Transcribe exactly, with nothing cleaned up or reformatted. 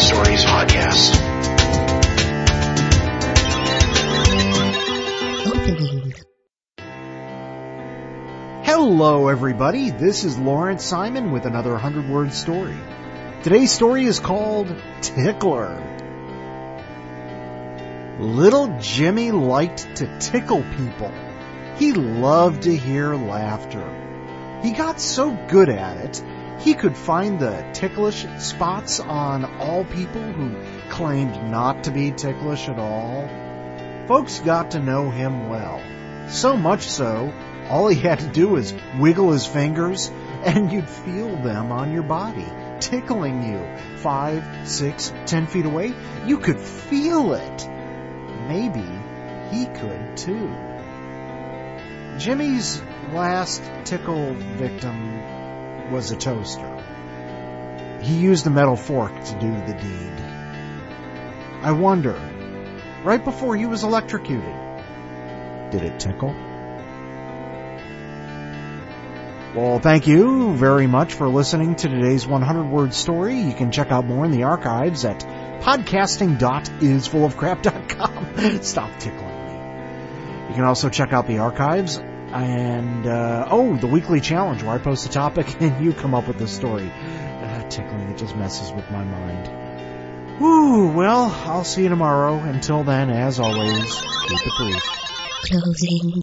Stories podcast. Opening. Hello, everybody. This is Lawrence Simon with another one hundred word story. Today's story is called Tickler. Little Jimmy liked to tickle people. He loved to hear laughter. He got so good at it, he could find the ticklish spots on all people who claimed not to be ticklish at all. Folks got to know him well. So much so, all he had to do was wiggle his fingers, and you'd feel them on your body, tickling you. Five, six, ten feet away, you could feel it. Maybe he could too. Jimmy's last tickle victim was a toaster. He used a metal fork to do the deed. I wonder, right before he was electrocuted, did it tickle? Well, thank you very much for listening to today's one hundred word story. You can check out more in the archives at podcasting dot is full of crap dot com. Stop tickling me. You can also check out the archives and, uh, oh, the weekly challenge where I post a topic and you come up with the story. Uh, tickling, it just messes with my mind. Woo, well, I'll see you tomorrow. Until then, as always, keep it brief. Closing.